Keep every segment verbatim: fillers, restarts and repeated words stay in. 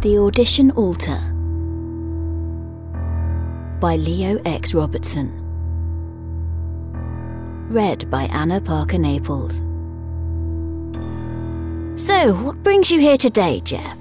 The Audition Altar by Leo X. Robertson. Read by Anna Parker Naples. So, what brings you here today, Jeff?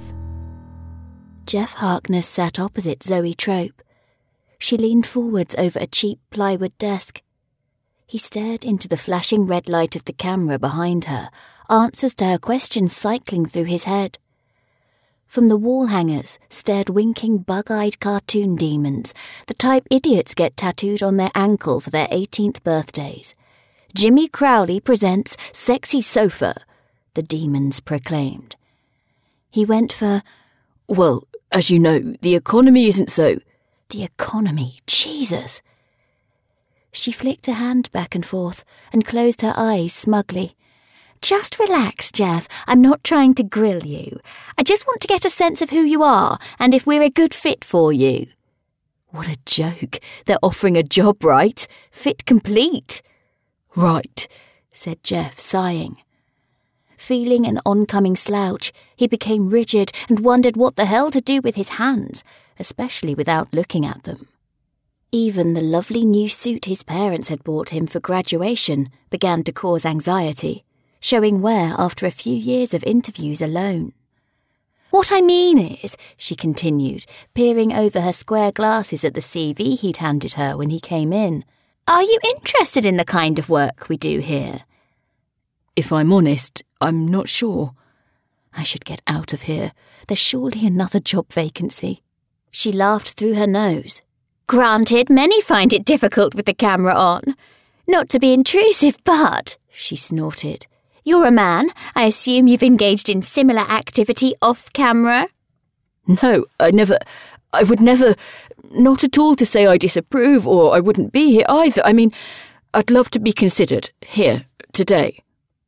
Jeff Harkness sat opposite Zoe Trope. She leaned forwards over a cheap plywood desk. He stared into the flashing red light of the camera behind her, answers to her questions cycling through his head. From the wall hangers stared winking bug-eyed cartoon demons, the type idiots get tattooed on their ankle for their eighteenth birthdays. Jimmy Crowley presents Sexy Sofa, the demons proclaimed. He went for, well, as you know, the economy isn't so... The economy, Jesus! She flicked her hand back and forth and closed her eyes smugly. Just relax, Jeff. I'm not trying to grill you. I just want to get a sense of who you are and if we're a good fit for you. What a joke. They're offering a job, right? Fit complete. Right, said Jeff, sighing. Feeling an oncoming slouch, he became rigid and wondered what the hell to do with his hands, especially without looking at them. Even the lovely new suit his parents had bought him for graduation began to cause anxiety, showing wear after a few years of interviews alone. What I mean is, she continued, peering over her square glasses at the C V he'd handed her when he came in, are you interested in the kind of work we do here? If I'm honest, I'm not sure. I should get out of here. There's surely another job vacancy. She laughed through her nose. Granted, many find it difficult with the camera on. Not to be intrusive, but, she snorted, you're a man. I assume you've engaged in similar activity off camera? No, I never... I would never... Not at all to say I disapprove, or I wouldn't be here either. I mean, I'd love to be considered here, today.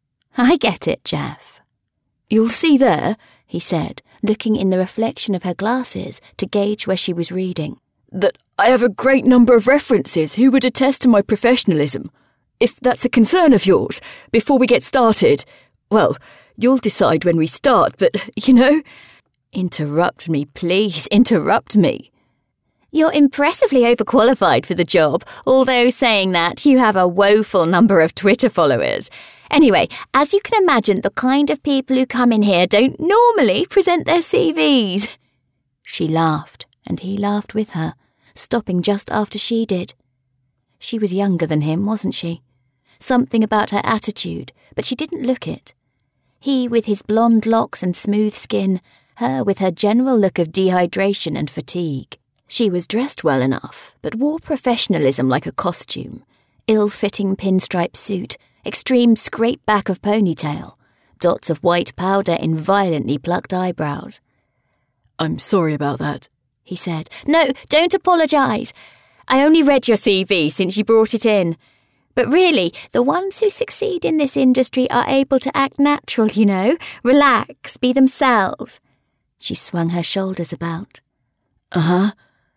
I get it, Jeff. You'll see there, he said, looking in the reflection of her glasses to gauge where she was reading, that I have a great number of references who would attest to my professionalism. If that's a concern of yours, before we get started, well, you'll decide when we start, but, you know... Interrupt me, please, interrupt me. You're impressively overqualified for the job, although saying that, you have a woeful number of Twitter followers. Anyway, as you can imagine, the kind of people who come in here don't normally present their C Vs. She laughed, and he laughed with her, stopping just after she did. She was younger than him, wasn't she? Something about her attitude, but she didn't look it. He with his blonde locks and smooth skin, her with her general look of dehydration and fatigue. She was dressed well enough, but wore professionalism like a costume. Ill-fitting pinstripe suit, extreme scrape back of ponytail, dots of white powder in violently plucked eyebrows. I'm sorry about that, he said. No, don't apologise. I only read your C V since you brought it in. But really, the ones who succeed in this industry are able to act natural, you know, relax, be themselves. She swung her shoulders about. Uh-huh.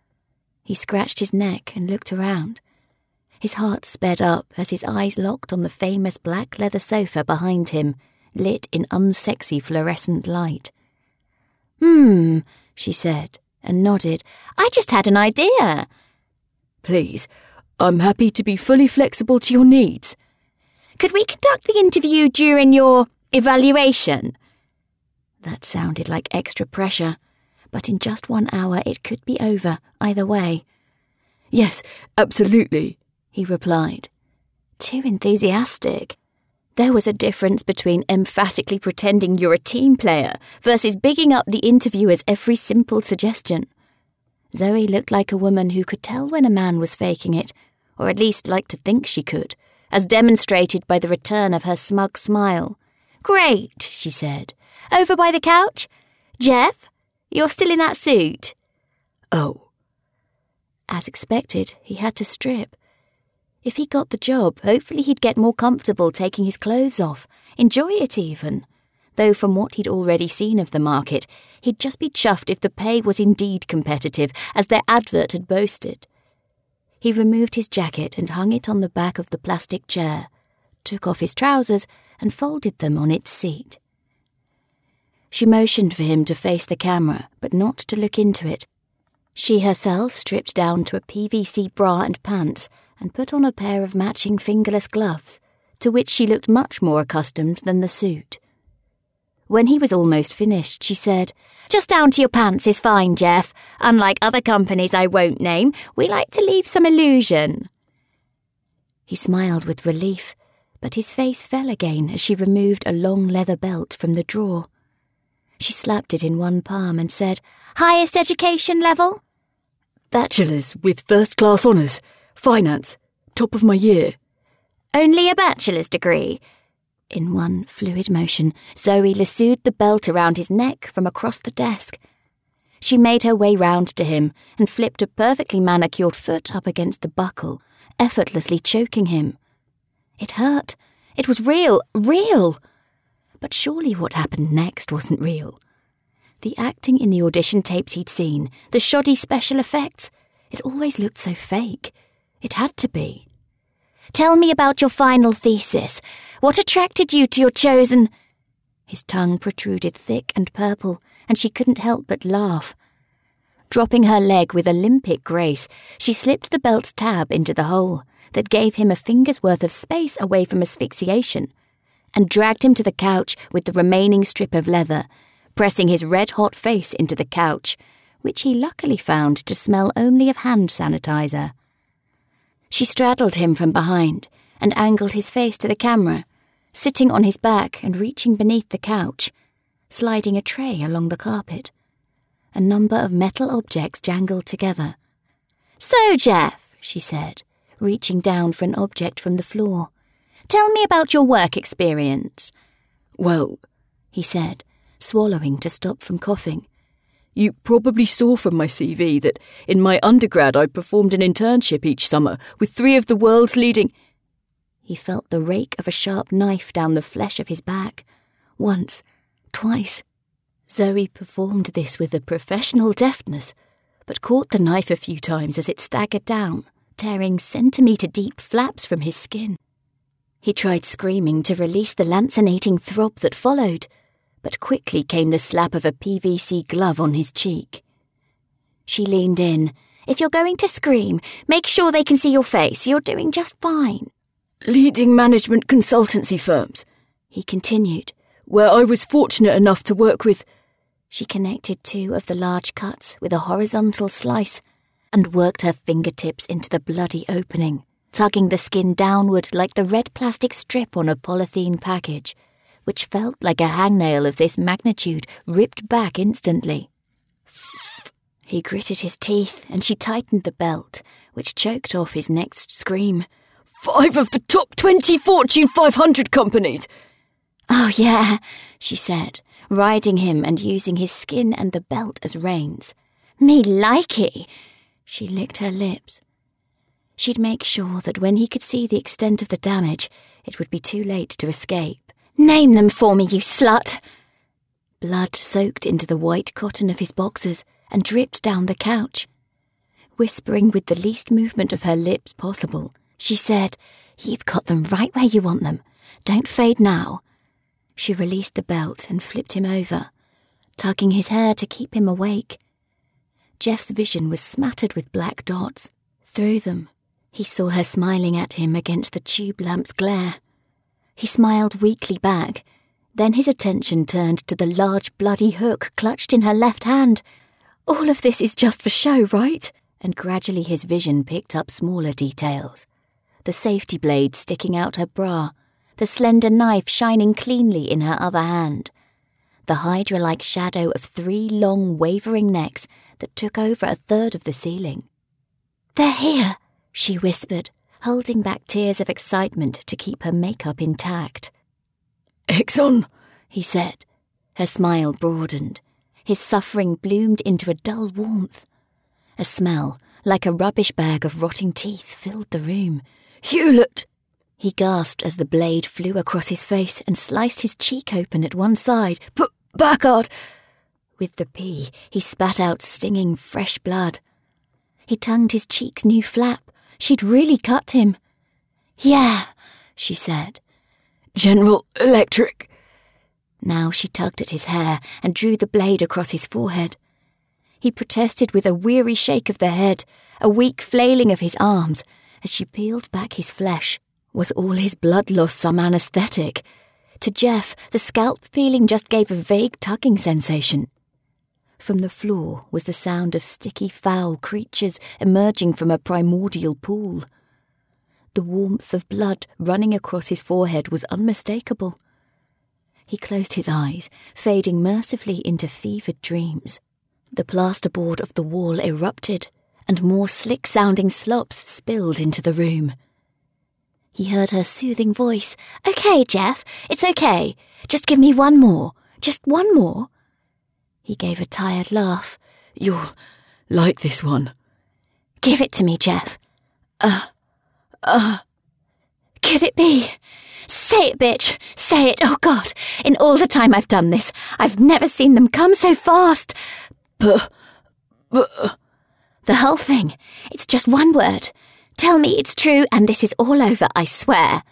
He scratched his neck and looked around. His heart sped up as his eyes locked on the famous black leather sofa behind him, lit in unsexy fluorescent light. Hmm, she said, and nodded. I just had an idea. Please, I'm happy to be fully flexible to your needs. Could we conduct the interview during your evaluation? That sounded like extra pressure, but in just one hour it could be over, either way. Yes, absolutely, he replied. Too enthusiastic. There was a difference between emphatically pretending you're a team player versus bigging up the interviewer's every simple suggestion. Zoe looked like a woman who could tell when a man was faking it, or at least liked to think she could, as demonstrated by the return of her smug smile. Great, she said. Over by the couch? Jeff, you're still in that suit? Oh. As expected, he had to strip. If he got the job, hopefully he'd get more comfortable taking his clothes off, enjoy it even. Though from what he'd already seen of the market, he'd just be chuffed if the pay was indeed competitive, as their advert had boasted. He removed his jacket and hung it on the back of the plastic chair, took off his trousers and folded them on its seat. She motioned for him to face the camera, but not to look into it. She herself stripped down to a P V C bra and pants and put on a pair of matching fingerless gloves, to which she looked much more accustomed than the suit. When he was almost finished, she said, "Just down to your pants is fine, Jeff. Unlike other companies I won't name, we like to leave some illusion." He smiled with relief, but his face fell again as she removed a long leather belt from the drawer. She slapped it in one palm and said, "Highest education level?" "Bachelor's with first-class honours. Finance. Top of my year." "Only a bachelor's degree?" In one fluid motion, Zoe lassoed the belt around his neck from across the desk. She made her way round to him and flipped a perfectly manicured foot up against the buckle, effortlessly choking him. It hurt. It was real, real. But surely what happened next wasn't real. The acting in the audition tapes he'd seen, the shoddy special effects, it always looked so fake. It had to be. "Tell me about your final thesis. What attracted you to your chosen—" His tongue protruded thick and purple, and she couldn't help but laugh. Dropping her leg with Olympic grace, she slipped the belt tab into the hole that gave him a finger's worth of space away from asphyxiation, and dragged him to the couch with the remaining strip of leather, pressing his red-hot face into the couch, which he luckily found to smell only of hand sanitizer. She straddled him from behind and angled his face to the camera, sitting on his back and reaching beneath the couch, sliding a tray along the carpet. A number of metal objects jangled together. "So, Jeff," she said, reaching down for an object from the floor, "tell me about your work experience." "Well," he said, swallowing to stop from coughing, "you probably saw from my C V that in my undergrad I performed an internship each summer with three of the world's leading—" He felt the rake of a sharp knife down the flesh of his back. Once, twice. Zoe performed this with a professional deftness, but caught the knife a few times as it staggered down, tearing centimetre-deep flaps from his skin. He tried screaming to release the lancinating throb that followed, but quickly came the slap of a P V C glove on his cheek. She leaned in. "If you're going to scream, make sure they can see your face. You're doing just fine." "Leading management consultancy firms," he continued, "where I was fortunate enough to work with—" She connected two of the large cuts with a horizontal slice and worked her fingertips into the bloody opening, tugging the skin downward like the red plastic strip on a polythene package, which felt like a hangnail of this magnitude ripped back instantly. He gritted his teeth and she tightened the belt, which choked off his next scream. "Five of the top twenty Fortune five hundred companies!" "Oh, yeah," she said, riding him and using his skin and the belt as reins. "Me likey." She licked her lips. She'd make sure that when he could see the extent of the damage, it would be too late to escape. "Name them for me, you slut!" Blood soaked into the white cotton of his boxers and dripped down the couch. Whispering with the least movement of her lips possible, she said, "You've got them right where you want them. Don't fade now." She released the belt and flipped him over, tugging his hair to keep him awake. Jeff's vision was smattered with black dots. Through them, he saw her smiling at him against the tube lamp's glare. He smiled weakly back. Then his attention turned to the large bloody hook clutched in her left hand. "All of this is just for show, right?" And gradually his vision picked up smaller details. The safety blade sticking out her bra, the slender knife shining cleanly in her other hand, the hydra-like shadow of three long, wavering necks that took over a third of the ceiling. "They're here," she whispered, holding back tears of excitement to keep her makeup intact. "Exxon," he said. Her smile broadened. His suffering bloomed into a dull warmth. A smell, like a rubbish bag of rotting teeth, filled the room. "Hewlett!" He gasped as the blade flew across his face and sliced his cheek open at one side. "P- Packard!" With the P, he spat out stinging fresh blood. He tongued his cheek's new flap. She'd really cut him. "Yeah," she said. "General Electric." Now she tugged at his hair and drew the blade across his forehead. He protested with a weary shake of the head, a weak flailing of his arms, as she peeled back his flesh. Was all his blood loss some anaesthetic? To Jeff, the scalp peeling just gave a vague tugging sensation. From the floor was the sound of sticky, foul creatures emerging from a primordial pool. The warmth of blood running across his forehead was unmistakable. He closed his eyes, fading mercifully into fevered dreams. The plasterboard of the wall erupted, and more slick-sounding slops spilled into the room. He heard her soothing voice. "Okay, Jeff, it's okay. Just give me one more. Just one more." He gave a tired laugh. "You'll like this one." "Give it to me, Jeff." Uh, uh... Could it be? Say it, bitch. Say it. Oh, God. In all the time I've done this, I've never seen them come so fast. Buh. Buh. The whole thing. It's just one word. Tell me it's true, and this is all over, I swear."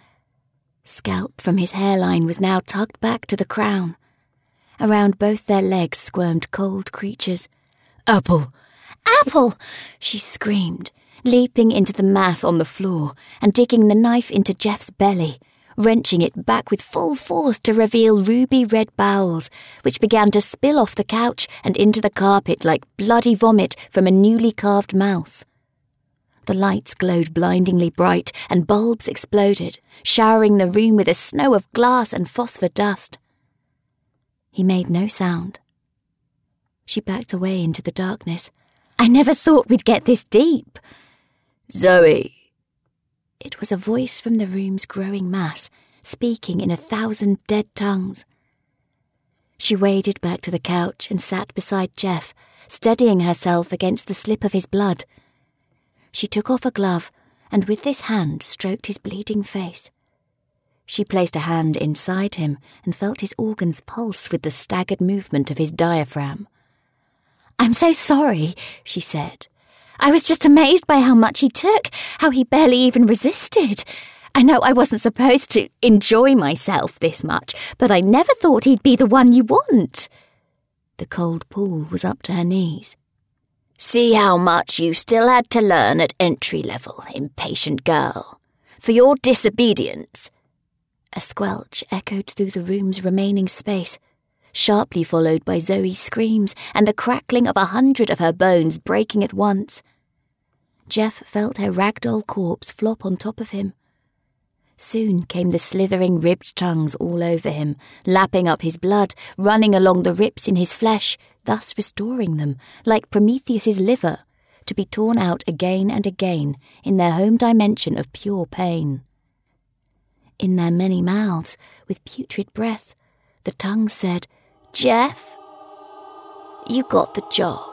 Scalp from his hairline was now tugged back to the crown. Around both their legs squirmed cold creatures. "Apple! Apple!" she screamed, leaping into the mass on the floor and digging the knife into Jeff's belly, wrenching it back with full force to reveal ruby red bowels, which began to spill off the couch and into the carpet like bloody vomit from a newly carved mouth. The lights glowed blindingly bright, and bulbs exploded, showering the room with a snow of glass and phosphor dust. He made no sound. She backed away into the darkness. "I never thought we'd get this deep." "Zoe!" It was a voice from the room's growing mass, speaking in a thousand dead tongues. She waded back to the couch and sat beside Jeff, steadying herself against the slip of his blood. She took off a glove and with this hand stroked his bleeding face. She placed a hand inside him and felt his organs pulse with the staggered movement of his diaphragm. "I'm so sorry," she said. "I was just amazed by how much he took, how he barely even resisted. I know I wasn't supposed to enjoy myself this much, but I never thought he'd be the one you want." The cold pool was up to her knees. "See how much you still had to learn at entry level, impatient girl. For your disobedience." A squelch echoed through the room's remaining space, sharply followed by Zoe's screams and the crackling of a hundred of her bones breaking at once. Jeff felt her ragdoll corpse flop on top of him. Soon came the slithering ribbed tongues all over him, lapping up his blood, running along the rips in his flesh, thus restoring them, like Prometheus's liver, to be torn out again and again in their home dimension of pure pain. In their many mouths, with putrid breath, the tongues said, "Jeff, you got the job."